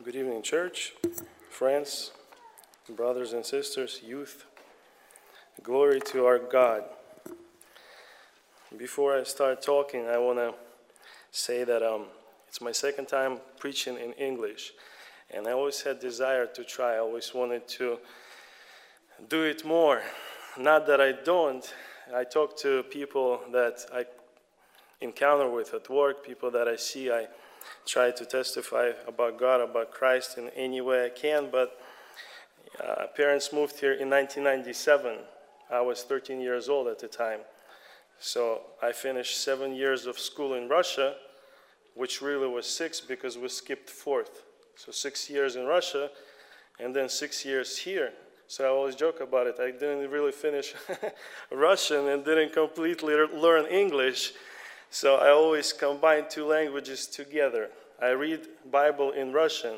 Good evening, church, friends, brothers and sisters, youth. Glory to our God. Before I start talking, I want to say that it's my second time preaching in English, and I always had desire to try. I always wanted to do it more. Not that I don't. I talk to people that I encounter with at work, people that I see. I try to testify about God, about Christ in any way I can, but parents moved here in 1997. I was 13 years old at the time. So I finished 7 years of school in Russia, which really was 6 because we skipped 4th. So 6 years in Russia and then 6 years here. So I always joke about it. I didn't really finish Russian and didn't completely learn English. So I always combine two languages together. I read Bible in Russian,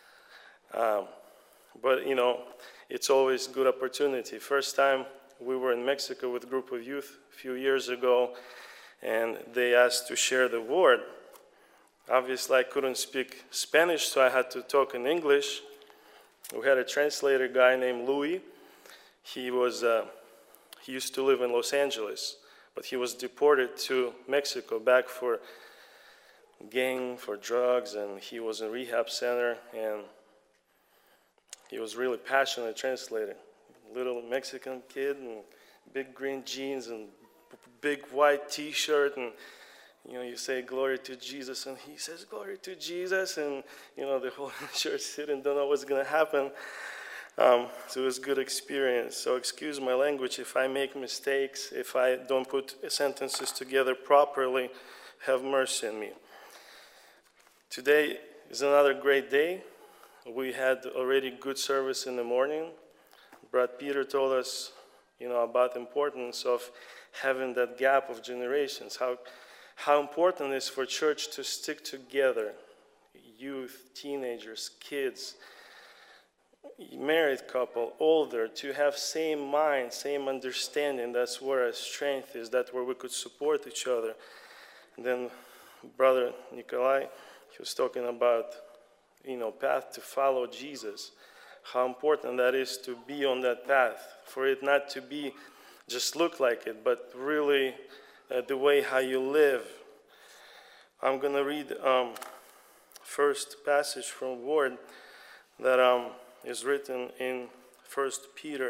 but it's always a good opportunity. First time we were in Mexico with a group of youth a few years ago, and they asked to share the word. Obviously, I couldn't speak Spanish, so I had to talk in English. We had a translator guy named Louis. He used to live in Los Angeles, but he was deported to Mexico back for gang, for drugs, and he was in a rehab center, and he was really passionate translator. Little Mexican kid, and big green jeans, and big white t-shirt, and you say glory to Jesus, and he says glory to Jesus, and the whole church sitting, don't know what's going to happen. So it was a good experience. So excuse my language if I make mistakes, if I don't put sentences together properly. Have mercy on me. Today is another great day. We had already good service in the morning. Brother Peter told us, about the importance of having that gap of generations, how important it is for church to stick together, youth, teenagers, kids, married couple, older, to have same mind, same understanding. That's where our strength is. That's where we could support each other. And then Brother Nikolai, he was talking about, path to follow Jesus. How important that is to be on that path, for it not to be just look like it, but really the way how you live. I'm going to read first passage from Word that is written in 1 Peter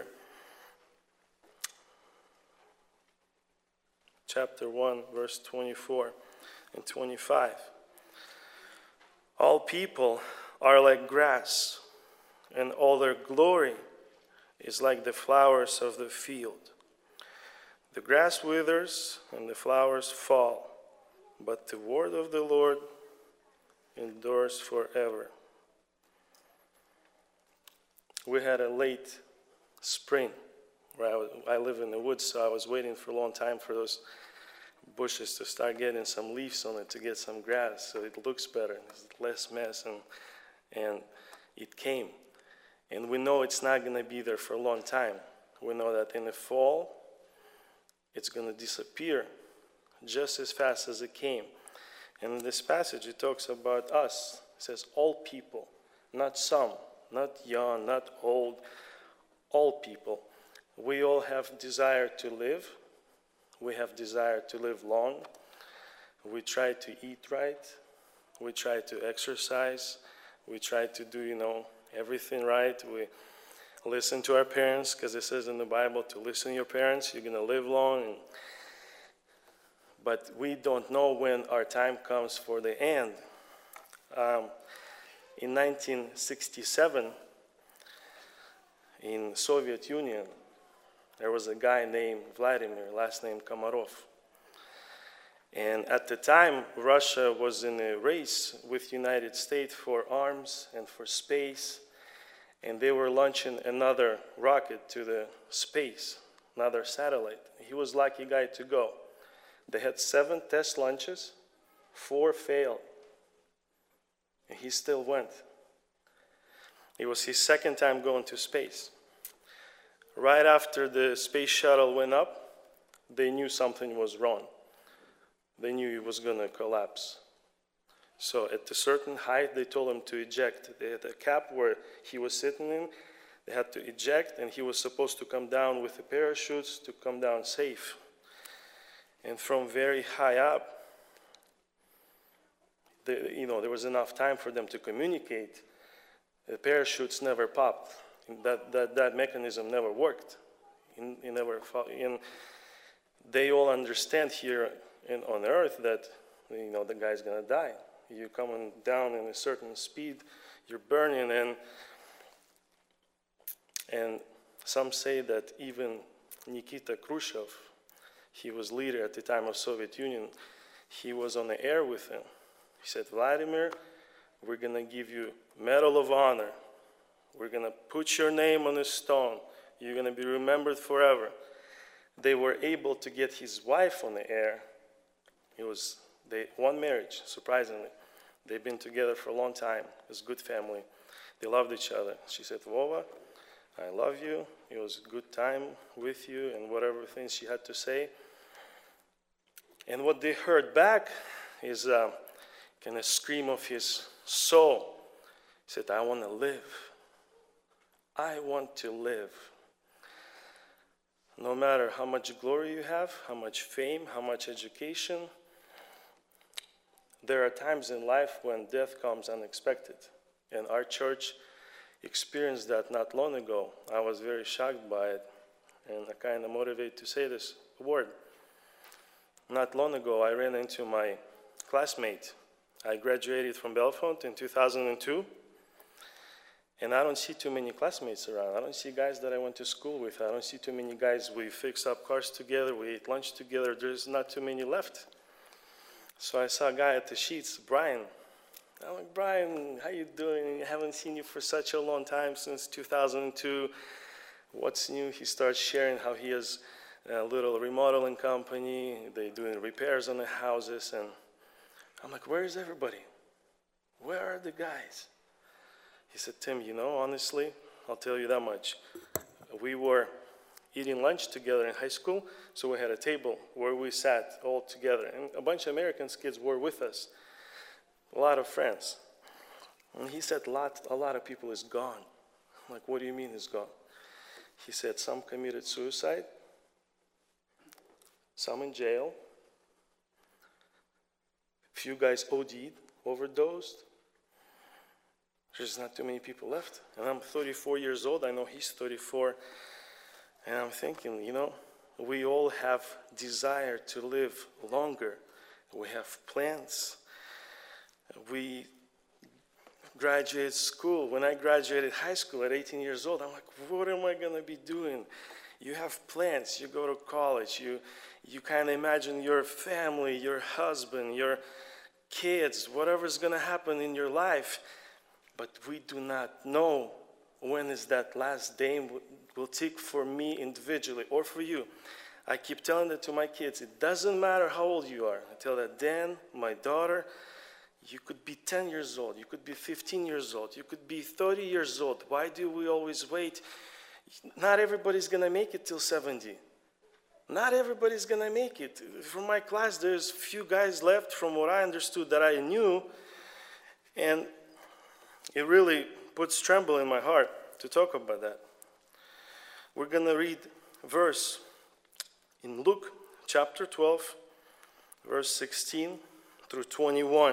chapter 1, verse 24 and 25. All people are like grass, and all their glory is like the flowers of the field. The grass withers and the flowers fall, but the word of the Lord endures forever. We had a late spring where I live in the woods, so I was waiting for a long time for those bushes to start getting some leaves on it, to get some grass so it looks better, there's less mess, and it came. And we know it's not going to be there for a long time. We know that in the fall, it's going to disappear just as fast as it came. And in this passage, it talks about us. It says all people, not some, not young, not old, all people. We all have desire to live. We have desire to live long. We try to eat right. We try to exercise. We try to do, everything right. We listen to our parents, because it says in the Bible to listen to your parents, you're going to live long. But we don't know when our time comes for the end. In 1967, in Soviet Union, there was a guy named Vladimir, last name Komarov. And at the time, Russia was in a race with United States for arms and for space. And they were launching another rocket to the space, another satellite. He was lucky guy to go. They had 7 test launches, 4 failed. And he still went. It was his second time going to space. Right after the space shuttle went up, they knew something was wrong. They knew it was going to collapse. So at a certain height, they told him to eject. They had a cap where he was sitting in. They had to eject, and he was supposed to come down with the parachutes to come down safe. And from very high up, there was enough time for them to communicate. The parachutes never popped. That mechanism never worked. They all understand here on Earth that the guy's gonna die. You're coming down in a certain speed, you're burning, and some say that even Nikita Khrushchev, he was leader at the time of Soviet Union, he was on the air with him. He said, Vladimir, we're gonna give you Medal of Honor. We're gonna put your name on a stone. You're gonna be remembered forever. They were able to get his wife on the air. One marriage, surprisingly. They've been together for a long time. It was a good family. They loved each other. She said, Vova, I love you. It was a good time with you, and whatever things she had to say. And what they heard back is kind of scream of his soul. He said, I want to live. I want to live. No matter how much glory you have, how much fame, how much education, there are times in life when death comes unexpected. And our church experienced that not long ago. I was very shocked by it, and I kind of motivated to say this word. Not long ago, I ran into my classmate. I graduated from Bellefonte in 2002, and I don't see too many classmates around. I don't see guys that I went to school with. I don't see too many guys. We fixed up cars together. We ate lunch together. There's not too many left. So I saw a guy at the Sheets, Brian. I'm like, Brian, how you doing? I haven't seen you for such a long time, since 2002. What's new? He starts sharing how he has a little remodeling company. They're doing repairs on the houses. And I'm like, where is everybody? Where are the guys? He said, Tim, honestly, I'll tell you that much. We were eating lunch together in high school, so we had a table where we sat all together. And a bunch of American kids were with us. A lot of friends. And he said, a lot of people is gone. I'm like, what do you mean is gone? He said, some committed suicide, some in jail, a few guys OD'd, overdosed. There's not too many people left. And I'm 34 years old. I know he's 34. And I'm thinking, we all have desire to live longer. We have plans. We graduated school. When I graduated high school at 18 years old, I'm like, what am I going to be doing? You have plans. You go to college. You kind of imagine your family, your husband, your kids, whatever's going to happen in your life. But we do not know when is that last day will take for me individually or for you. I keep telling that to my kids. It doesn't matter how old you are. I tell that Dan, my daughter, you could be 10 years old. You could be 15 years old. You could be 30 years old. Why do we always wait? Not everybody's going to make it till 70. Not everybody's going to make it. From my class, there's few guys left from what I understood that I knew. And it really puts tremble in my heart to talk about that. We're going to read verse in Luke chapter 12, verse 16 through 21.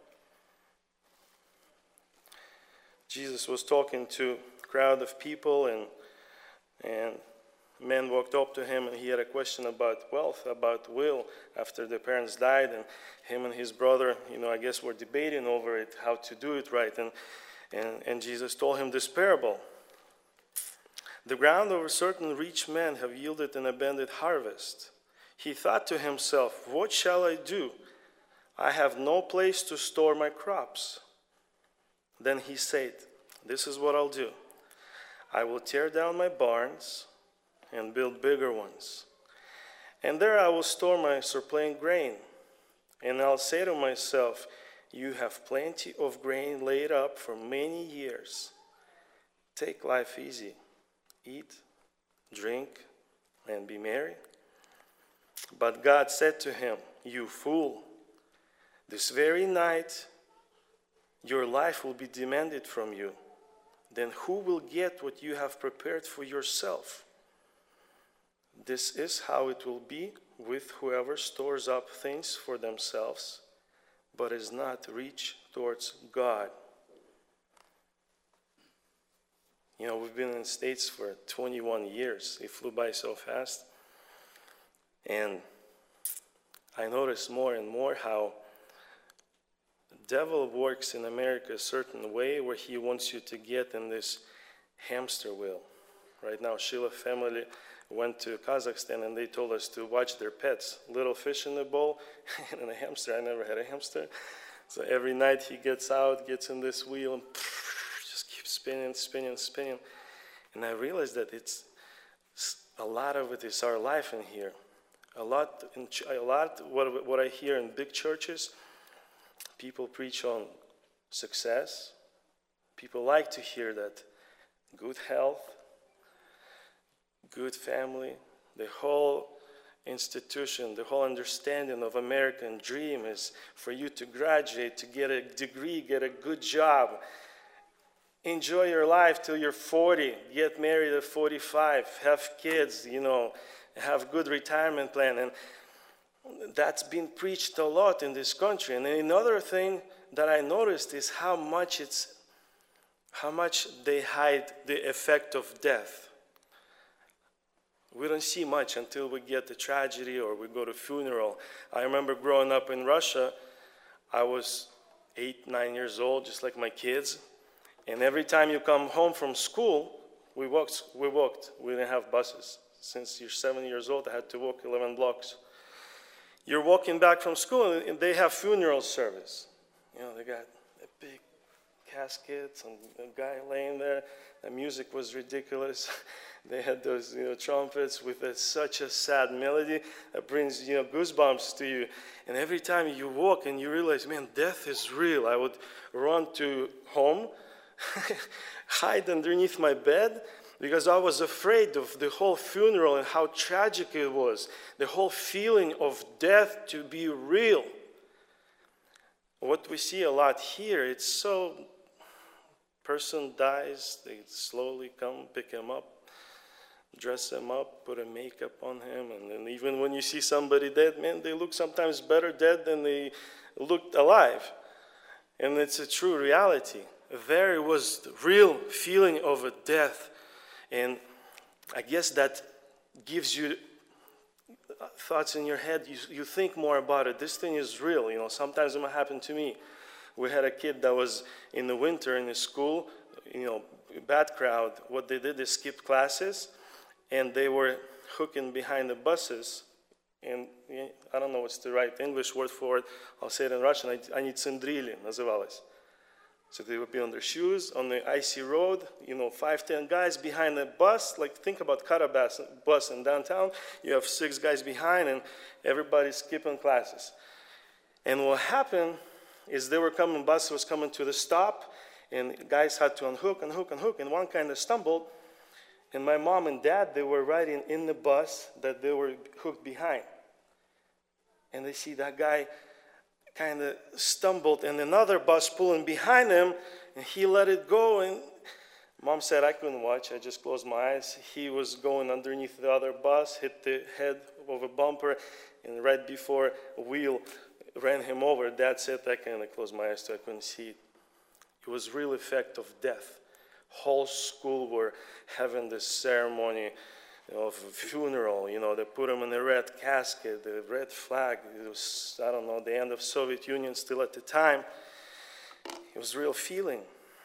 Jesus was talking to a crowd of people, and men walked up to him, and he had a question about wealth, about will, after the parents died, and him and his brother, I guess were debating over it, how to do it right, and Jesus told him this parable. The ground of a certain rich man have yielded an abundant harvest. He thought to himself, what shall I do? I have no place to store my crops. Then he said, this is what I'll do. I will tear down my barns and build bigger ones. And there I will store my surplus grain. And I'll say to myself, you have plenty of grain laid up for many years. Take life easy. Eat, drink, and be merry. But God said to him, you fool, this very night your life will be demanded from you, then who will get what you have prepared for yourself? This is how it will be with whoever stores up things for themselves, but is not rich towards God. You know, we've been in the States for 21 years. It flew by so fast. And I notice more and more how the devil works in America a certain way where he wants you to get in this hamster wheel. Right now, Sheila family went to Kazakhstan and they told us to watch their pets. Little fish in the bowl and a hamster. I never had a hamster. So every night he gets out, gets in this wheel and just keeps spinning, spinning, spinning. And I realized that a lot of it is our life in here. What I hear in big churches, people preach on success. People like to hear that. Good health, good family. The whole institution, the whole understanding of American dream is for you to graduate, to get a degree, get a good job, enjoy your life till you're 40, get married at 45, have kids, have good retirement plan. And that's been preached a lot in this country. And another thing that I noticed is how much they hide the effect of death. We don't see much until we get the tragedy or we go to funeral. I remember growing up in Russia, I was 8, 9 years old, just like my kids. And every time you come home from school, we walked. We didn't have buses. Since you're 7 years old, I had to walk 11 blocks. You're walking back from school, and they have funeral service. They got a big casket, and a guy laying there. The music was ridiculous. They had those, trumpets with such a sad melody that brings, goosebumps to you. And every time you walk and you realize, man, death is real. I would run to home, hide underneath my bed, because I was afraid of the whole funeral and how tragic it was. The whole feeling of death to be real. What we see a lot here, it's so, person dies, they slowly come, pick him up, dress him up, put a makeup on him, and then even when you see somebody dead, man, they look sometimes better dead than they looked alive. And it's a true reality. There was the real feeling of a death. And I guess that gives you thoughts in your head. You think more about it. This thing is real. Sometimes it might happen to me. We had a kid that was in the winter in his school, bad crowd. What they did is skip classes, and they were hooking behind the buses. And I don't know what's the right English word for it. I'll say it in Russian. Они цендрили называлось. So they would be on their shoes on the icy road, 5, 10 guys behind the bus. Like, think about Kara bus in downtown. You have 6 guys behind, and everybody's skipping classes. And what happened is bus was coming to the stop, and guys had to unhook, and one kind of stumbled. And my mom and dad, they were riding in the bus that they were hooked behind. And they see that guy kind of stumbled, and another bus pulling behind him, and he let it go. And Mom said, I couldn't watch. I just closed my eyes. He was going underneath the other bus, hit the head of a bumper, and right before a wheel ran him over. Dad said, I kind of closed my eyes so I couldn't see it. It was real effect of death. Whole school were having this ceremony of a funeral. They put him in a red casket, the red flag. It was, I don't know, the end of Soviet Union still at the time. It was real feeling.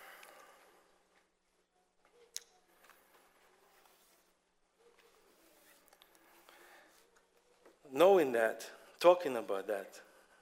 Knowing that, talking about that,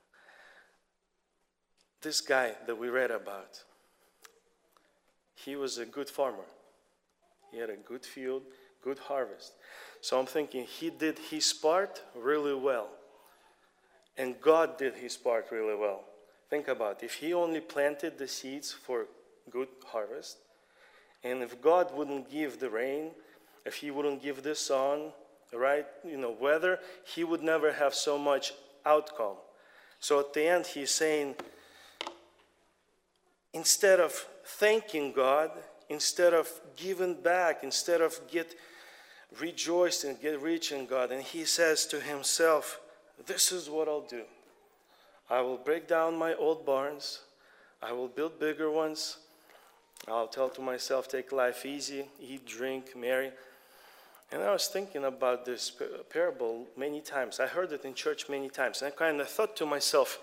this guy that we read about, he was a good farmer. He had a good field, good harvest. So I'm thinking he did his part really well. And God did his part really well. Think about it. If he only planted the seeds for good harvest, and if God wouldn't give the rain, if he wouldn't give the sun, right, weather, he would never have so much outcome. So at the end, he's saying, instead of thanking God, instead of giving back, instead of get rejoiced and get rich in God. And he says to himself, this is what I'll do. I will break down my old barns. I will build bigger ones. I'll tell to myself, take life easy, eat, drink, marry. And I was thinking about this parable many times. I heard it in church many times. And I kind of thought to myself,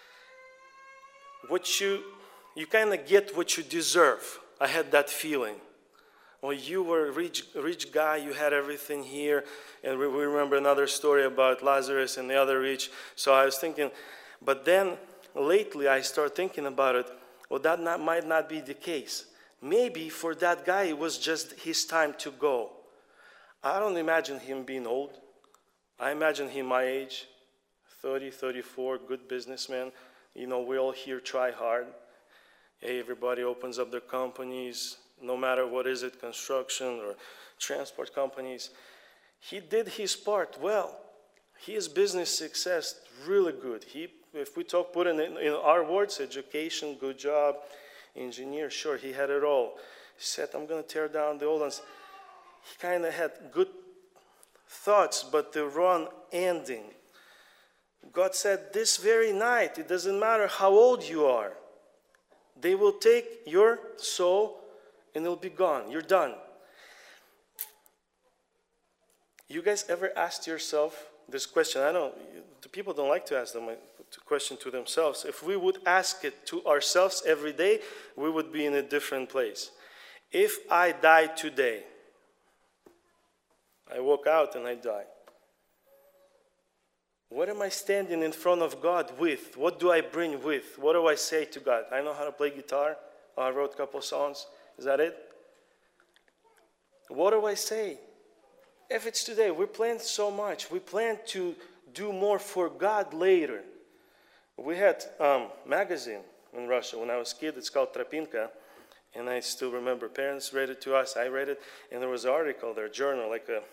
you kind of get what you deserve. I had that feeling. Well, you were a rich guy, you had everything here. And we remember another story about Lazarus and the other rich. So I was thinking, but then lately I started thinking about it. Well, that might not be the case. Maybe for that guy, it was just his time to go. I don't imagine him being old. I imagine him my age, 30, 34, good businessman. You know, we all here try hard. Hey, everybody opens up their companies, no matter what is it, construction or transport companies. He did his part well. His business success, really good. If we put in our words, education, good job, engineer, sure, he had it all. He said, I'm going to tear down the old ones. He kind of had good thoughts, but the wrong ending. God said, this very night, it doesn't matter how old you are, they will take your soul and it'll be gone. You're done. You guys ever asked yourself this question? I know the people don't like to ask them a question to themselves. If we would ask it to ourselves every day, we would be in a different place. If I die today, I walk out and I die. What am I standing in front of God with? What do I bring with? What do I say to God? I know how to play guitar. I wrote a couple songs. Is that it? What do I say? If it's today, we plan so much. We plan to do more for God later. We had a magazine in Russia when I was a kid. It's called Tropinka. And I still remember parents read it to us. I read it. And there was an article there, a journal, like a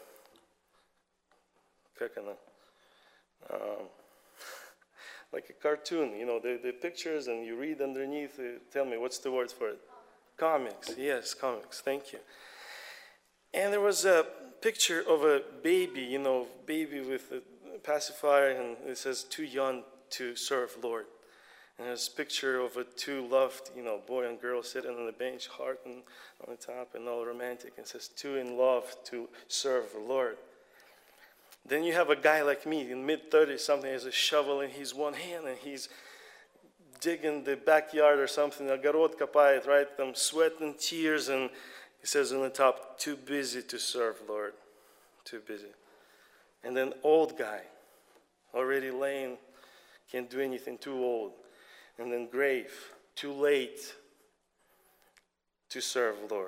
cartoon, you know, the pictures, and you read underneath. Tell me, what's the word for it? Comics. Yes, comics. Thank you. And there was a picture of a baby, you know, baby with a pacifier, and it says, too young to serve Lord. And there's a picture of two loved, you know, boy and girl sitting on the bench, heart on the top, and all romantic. And it says, too in love to serve the Lord. Then you have a guy like me in mid-30s, something, has a shovel in his one hand, and he's digging the backyard or something. Огород копает, right? Sweat and tears, and he says on the top, too busy to serve, Lord. Too busy. And then old guy, already laying, can't do anything, too old. And then grave, too late to serve, Lord.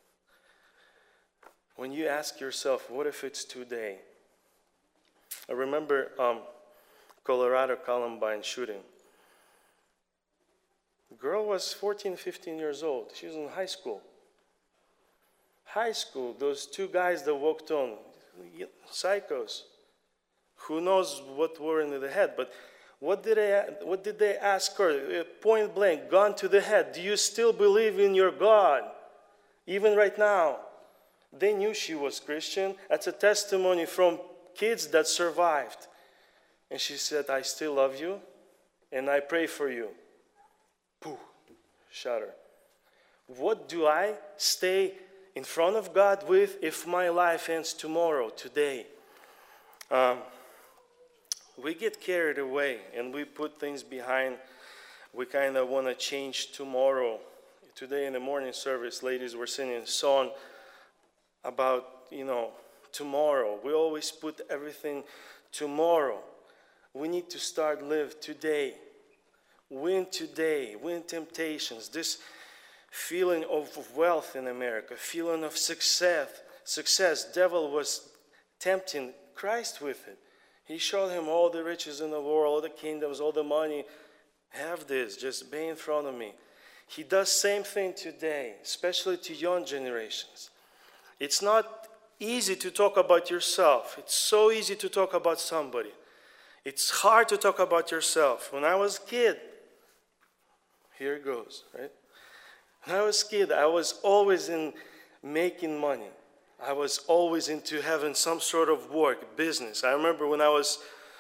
When you ask yourself, what if it's today? I remember Colorado Columbine shooting. The girl was 14, 15 years old. She was in high school. High school, those two guys that walked on, psychos. Who knows what were in the head, but what did they ask her? Point blank, gun to the head. Do you still believe in your God? Even right now. They knew she was Christian. That's a testimony from kids that survived. And she said, I still love you, and I pray for you. Pooh, shot her. What do I stay in front of God with if my life ends tomorrow, today? We get carried away, and we put things behind. We kind of want to change tomorrow. Today in the morning service, ladies were singing a song about, you know, tomorrow. We always put everything tomorrow. We need to start live today. Win today. Win temptations. This feeling of wealth in America, feeling of success. Devil was tempting Christ with it. He showed him all the riches in the world, all the kingdoms, all the money. Have this, just be in front of me. He does same thing today, especially to young generations. It's not easy to talk about yourself. It's so easy to talk about somebody. It's hard to talk about yourself. When I was a kid, here it goes, right? When I was a kid, I was always in making money. I was always into having some sort of work, business. I remember when I was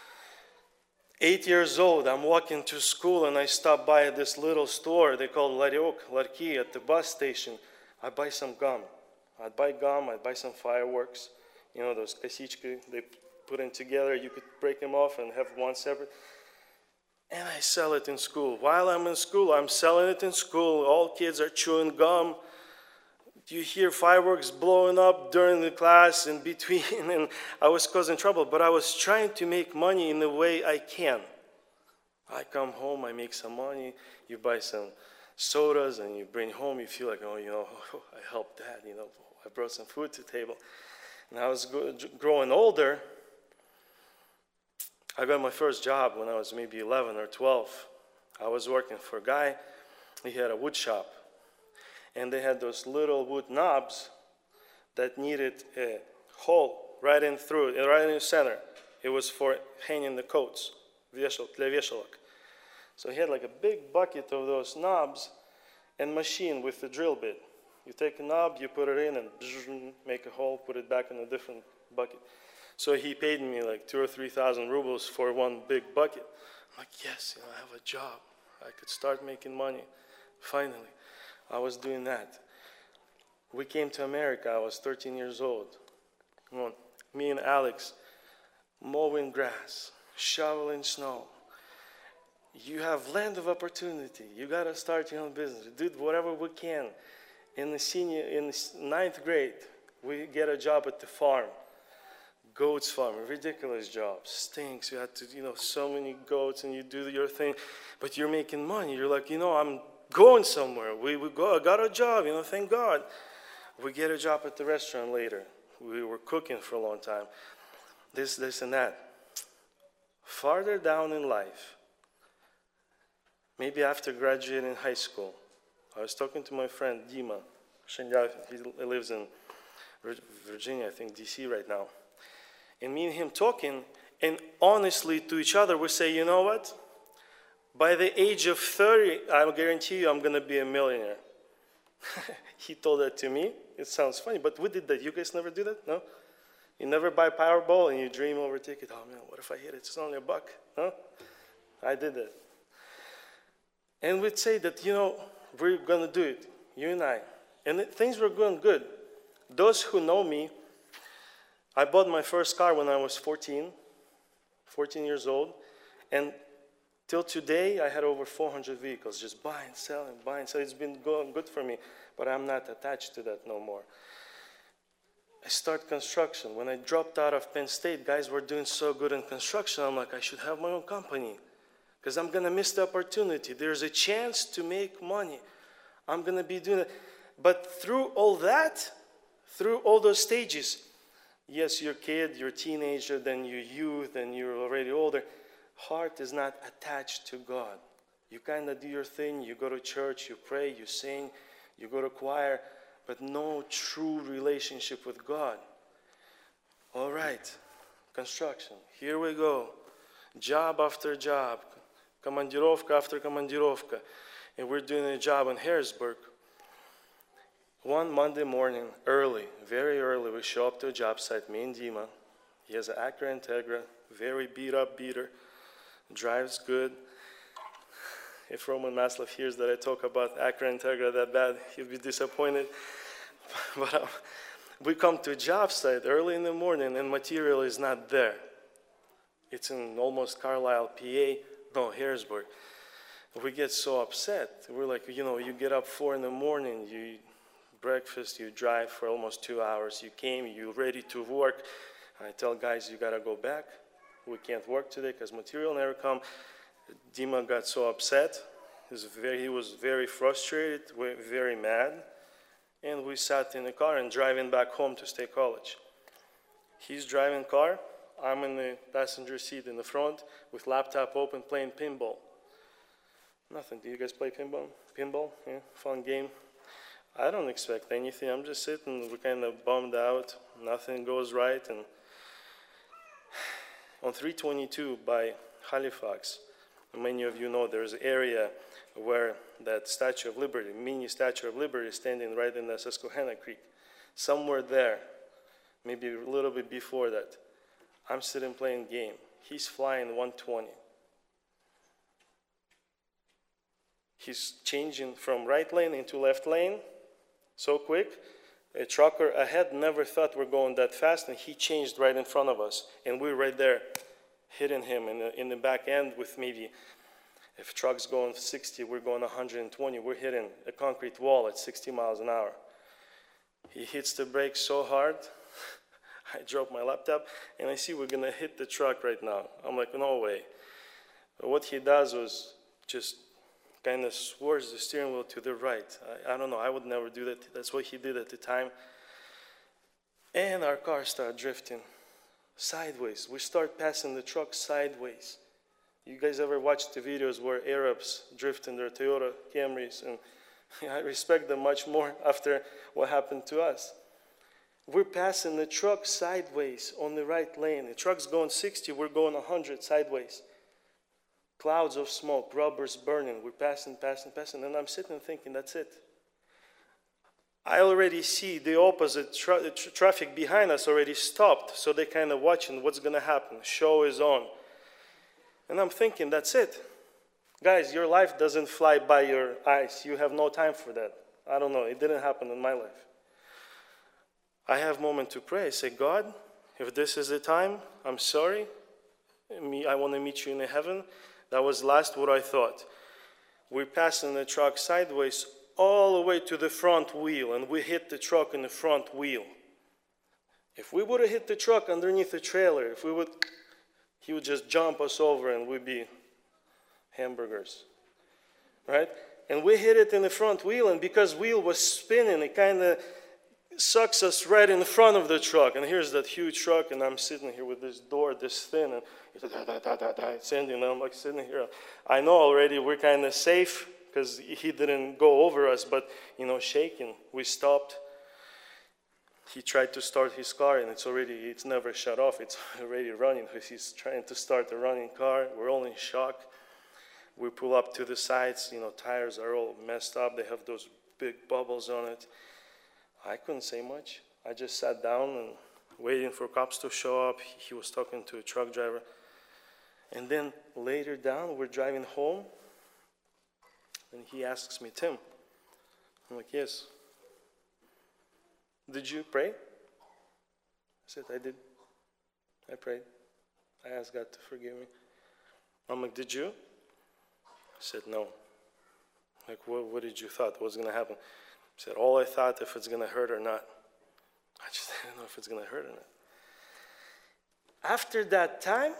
8 years old, I'm walking to school and I stopped by at this little store they call Larki at the bus station. I buy some gum. I'd buy gum, I'd buy some fireworks. You know, those kasichki, they put them together. You could break them off and have one separate. And I sell it in school. While I'm in school, I'm selling it in school. All kids are chewing gum. You hear fireworks blowing up during the class in between, and I was causing trouble. But I was trying to make money in the way I can. I come home, I make some money. You buy some sodas, and you bring home. You feel like, oh, you know, I helped Dad. You know, I brought some food to the table. And I was growing older. I got my first job when I was maybe 11 or 12. I was working for a guy. He had a wood shop. And they had those little wood knobs that needed a hole right in through it, right in the center. It was for hanging the coats, для вешалок. So he had like a big bucket of those knobs and machine with the drill bit. You take a knob, you put it in, and make a hole, put it back in a different bucket. So he paid me like 2,000 or 3,000 rubles for one big bucket. I'm like, yes, you know, I have a job. I could start making money. Finally, I was doing that. We came to America. I was 13 years old. Me and Alex mowing grass, shoveling snow. You have land of opportunity. You got to start your own business. Do whatever we can. In the ninth grade, we get a job at the farm. Goats farm, ridiculous job, stinks. You had to, you know, so many goats, and you do your thing, but you're making money. You're like, you know, I'm going somewhere. I got a job, you know, thank God. We get a job at the restaurant later. We were cooking for a long time. This, and that. Farther down in life, maybe after graduating high school, I was talking to my friend Dima Shendyal. He lives in Virginia, I think, DC right now. And me and him talking, and honestly to each other, we say, you know what? By the age of 30, I guarantee you I'm going to be a millionaire. He told that to me. It sounds funny, but we did that. You guys never do that? No? You never buy Powerball and you dream over a ticket. Oh, man, what if I hit it? It's only $1. No? I did that. And we'd say that, you know, we're going to do it, you and I. And things were going good. Those who know me, I bought my first car when I was 14 years old. And till today, I had over 400 vehicles, just buying, selling. It's been going good for me, but I'm not attached to that no more. I start construction. When I dropped out of Penn State, guys were doing so good in construction. I'm like, I should have my own company because I'm going to miss the opportunity. There's a chance to make money. I'm going to be doing it. But through all that, through all those stages, yes, you're a kid, you're a teenager, then you're youth, and you're already older. Heart is not attached to God. You kind of do your thing, you go to church, you pray, you sing, you go to choir, but no true relationship with God. All right, construction, here we go. Job after job, командировка after командировка. And we're doing a job in Harrisburg. One Monday morning, early, very early, we show up to a job site, me and Dima. He has an Acura Integra, very beat up beater, drives good. If Roman Maslow hears that I talk about Acura Integra that bad, he'll be disappointed. But we come to a job site early in the morning and material is not there. It's in almost Carlisle, PA, no, Harrisburg. We get so upset. We're like, you know, you get up 4 in the morning, you breakfast, you drive for almost 2 hours. You came, you're ready to work. I tell guys, you gotta go back. We can't work today because material never come. Dima got so upset. He was very frustrated, very mad. And we sat in the car and driving back home to State College. He's driving car. I'm in the passenger seat in the front with laptop open playing pinball. Nothing. Do you guys play pinball? Pinball? Yeah, fun game. I don't expect anything. I'm just sitting, we're kind of bummed out. Nothing goes right. And on 322 by Halifax, many of you know there's an area where that Statue of Liberty, mini Statue of Liberty, is standing right in the Susquehanna Creek. Somewhere there, maybe a little bit before that, I'm sitting playing game. He's flying 120. He's changing from right lane into left lane so quick. A trucker ahead never thought we're going that fast, and he changed right in front of us. And we're right there, hitting him in the back end with maybe, if truck's going 60, we're going 120. We're hitting a concrete wall at 60 miles an hour. He hits the brakes so hard, I drop my laptop, and I see we're going to hit the truck right now. I'm like, no way. But what he does was just kind of swerves the steering wheel to the right. I don't know, I would never do that. That's what he did at the time. And our car started drifting sideways. We start passing the truck sideways. You guys ever watched the videos where Arabs drift in their Toyota Camrys? And I respect them much more after what happened to us. We're passing the truck sideways on the right lane. The truck's going 60, we're going 100 sideways. Clouds of smoke, rubbers burning. We're passing, and I'm sitting thinking, that's it. I already see the opposite traffic behind us already stopped, so they're kind of watching what's going to happen. Show is on. And I'm thinking, that's it. Guys, your life doesn't fly by your eyes. You have no time for that. I don't know. It didn't happen in my life. I have a moment to pray. I say, God, if this is the time, I'm sorry. I want to meet you in heaven. That was last what I thought. We're passing the truck sideways all the way to the front wheel, and we hit the truck in the front wheel. If we would have hit the truck underneath the trailer, he would just jump us over and we'd be hamburgers, right? And we hit it in the front wheel, and because wheel was spinning, it kind of sucks us right in front of the truck. And here's that huge truck, and I'm sitting here with this door this thin, and it's ending, and I'm like sitting here. I know already we're kind of safe because he didn't go over us, but shaking. We stopped. He tried to start his car, and it's never shut off. It's already running. He's trying to start a running car. We're all in shock. We pull up to the sides. Tires are all messed up. They have those big bubbles on it. I couldn't say much. I just sat down and waiting for cops to show up. He was talking to a truck driver. And then later down, we're driving home, and he asks me, Tim. I'm like, yes. Did you pray? I said, I did. I prayed. I asked God to forgive me. I'm like, did you? I said, no. Like, what did you thought? What's going to happen? I said, all I thought if it's going to hurt or not. I just didn't know if it's going to hurt or not. After that time,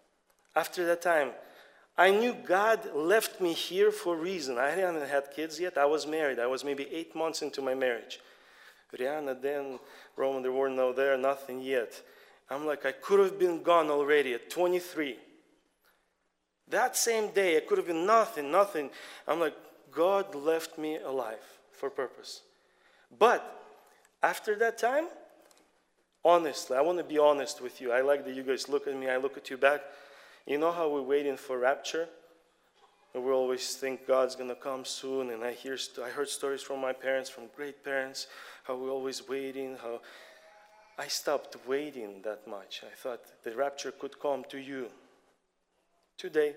I knew God left me here for a reason. I hadn't had kids yet. I was married. I was maybe 8 months into my marriage. Rihanna, then Roman, there were no there, nothing yet. I'm like, I could have been gone already at 23. That same day, I could have been nothing. I'm like, God left me alive for purpose. But after that time, honestly, I want to be honest with you. I like that you guys look at me, I look at you back. You know how we're waiting for rapture? And we always think God's going to come soon. And I heard stories from my parents, from great parents, how we're always waiting, how I stopped waiting that much. I thought the rapture could come to you today.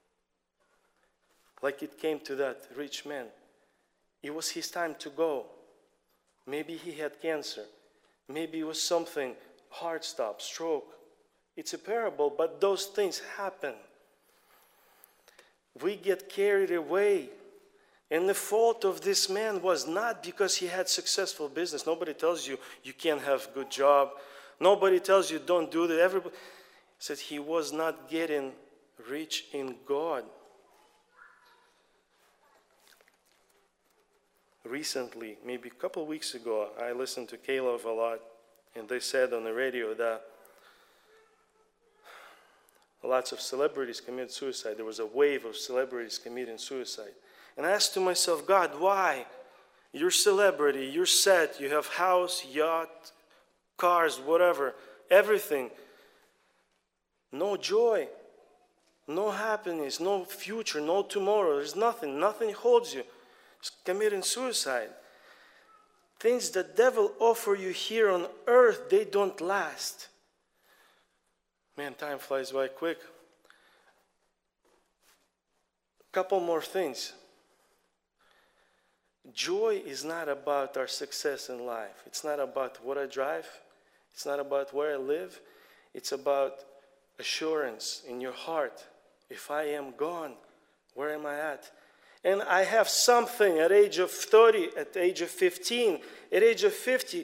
Like it came to that rich man. It was his time to go. Maybe he had cancer. Maybe it was something, heart stop, stroke. It's a parable, but those things happen. We get carried away. And the fault of this man was not because he had successful business. Nobody tells you you can't have a good job. Nobody tells you don't do that. Everybody said he was not getting rich in God. Recently, maybe a couple of weeks ago, I listened to Caleb a lot, and they said on the radio that lots of celebrities commit suicide. There was a wave of celebrities committing suicide. And I asked to myself, God, why? You're a celebrity, you're set, you have house, yacht, cars, whatever, everything. No joy. no happiness, no future, no tomorrow. There's nothing. Nothing holds you. Just committing suicide. Things the devil offer you here on earth, they don't last. Man, time flies by quick. Couple more things. Joy is not about our success in life. It's not about what I drive. It's not about where I live. It's about assurance in your heart. If I am gone, where am I at? And I have something at age of 30, at the age of 15, at age of 50,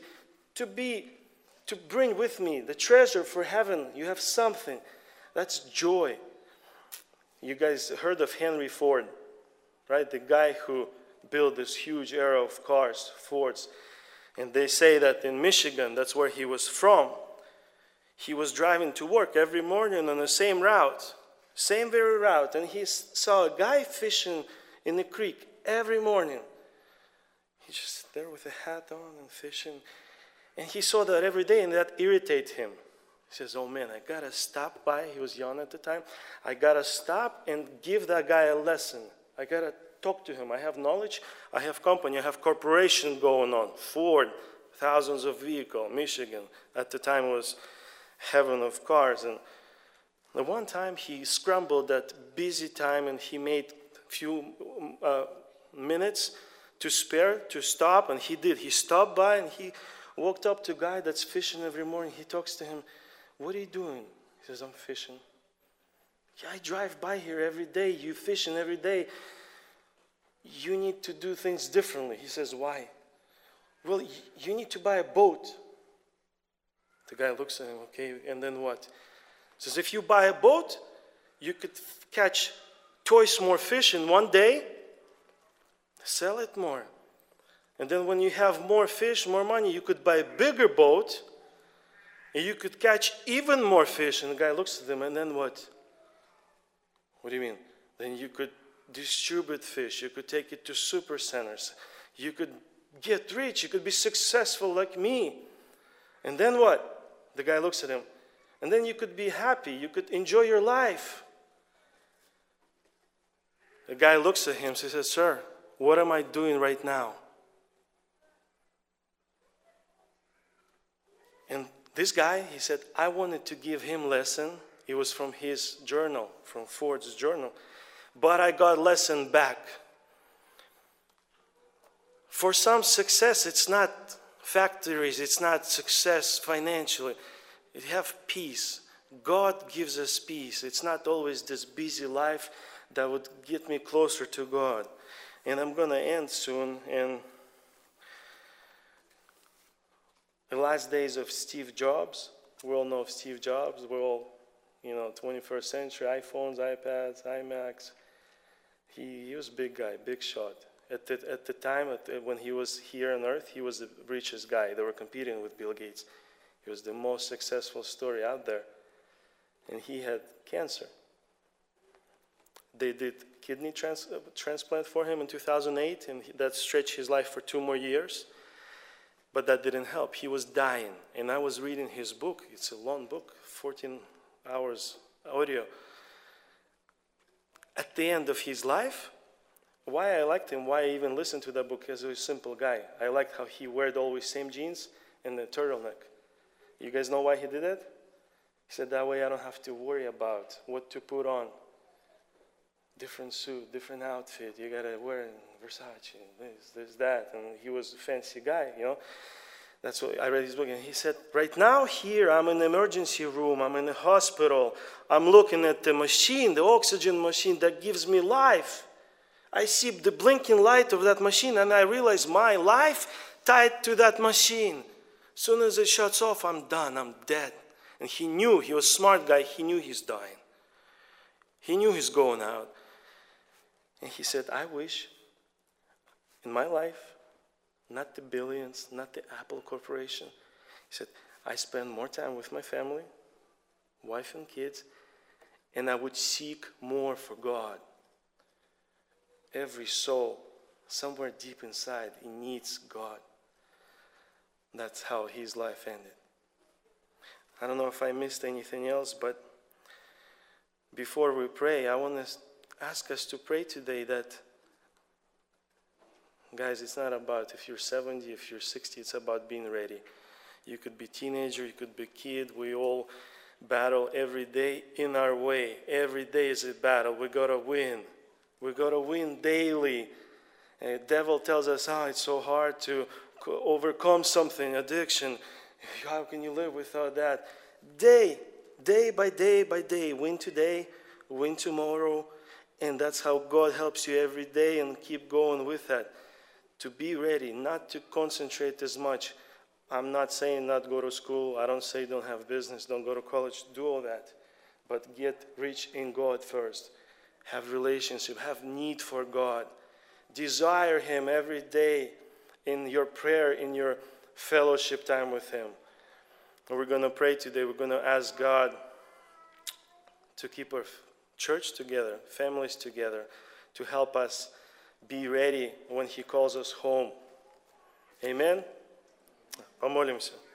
to bring with me the treasure for heaven. You have something. That's joy. You guys heard of Henry Ford, right? The guy who built this huge era of cars, Fords. And they say that in Michigan, that's where he was from, he was driving to work every morning on the same route, same very route, and he saw a guy fishing in the creek every morning. He's just there with a hat on and fishing. And he saw that every day, and that irritated him. He says, oh man, I gotta stop by. He was young at the time. I gotta stop and give that guy a lesson. I gotta talk to him. I have knowledge. I have company. I have corporation going on. Ford, thousands of vehicles. Michigan, at the time, was heaven of cars. And the one time he scrambled that busy time, and he made few minutes to spare, to stop, and he did. He stopped by, and he walked up to a guy that's fishing every morning. He talks to him, what are you doing? He says, I'm fishing. Yeah, I drive by here every day. You fishing every day. You need to do things differently. He says, why? Well, you need to buy a boat. The guy looks at him, okay, and then what? He says, if you buy a boat, you could catch twice more fish in one day, sell it more. And then when you have more fish, more money, you could buy a bigger boat, and you could catch even more fish. And the guy looks at them, and then what? What do you mean? Then you could distribute fish. You could take it to super centers. You could get rich. You could be successful like me. And then what? The guy looks at him. And then you could be happy. You could enjoy your life. The guy looks at him and says, sir, what am I doing right now? And this guy, he said, I wanted to give him lesson. It was from his journal, from Ford's journal. But I got lesson back. For some success, it's not factories, it's not success financially. You have peace. God gives us peace. It's not always this busy life that would get me closer to God. And I'm going to end soon. And the last days of Steve Jobs, we all know of Steve Jobs. We're all, 21st century, iPhones, iPads, iMacs. He was a big guy, big shot. At the time, when he was here on Earth, he was the richest guy. They were competing with Bill Gates. He was the most successful story out there. And he had cancer. They did kidney transplant for him in 2008, and that stretched his life for 2 more years. But that didn't help. He was dying. And I was reading his book. It's a long book, 14 hours audio. At the end of his life, why I liked him, why I even listened to that book, because he was a simple guy. I liked how he wore always same jeans and a turtleneck. You guys know why he did that? He said, that way I don't have to worry about what to put on. Different suit, different outfit. You got to wear Versace, this, that. And he was a fancy guy, That's what I read his book. And he said, right now here, I'm in the emergency room. I'm in the hospital. I'm looking at the machine, the oxygen machine that gives me life. I see the blinking light of that machine, and I realize my life tied to that machine. As soon as it shuts off, I'm done. I'm dead. And he knew. He was a smart guy. He knew he's dying. He knew he's going out. And he said, I wish in my life, not the billions, not the Apple Corporation. He said, I spend more time with my family, wife and kids, and I would seek more for God. Every soul, somewhere deep inside, he needs God. That's how his life ended. I don't know if I missed anything else, but before we pray, I want to ask us to pray today that, guys, it's not about if you're 70, if you're 60, it's about being ready. You could be teenager, you could be kid. We all battle every day in our way. Every day is a battle. We got to win. We got to win daily. And the devil tells us, it's so hard to overcome something, addiction. How can you live without that? Day by day, win today, win tomorrow, and that's how God helps you every day, and keep going with that. To be ready, not to concentrate as much. I'm not saying not go to school. I don't say don't have business, don't go to college, do all that. But get rich in God first. Have relationship, have need for God. Desire Him every day in your prayer, in your fellowship time with Him. We're going to pray today. We're going to ask God to keep our church together, families together, to help us be ready when He calls us home. Amen? Помолимся.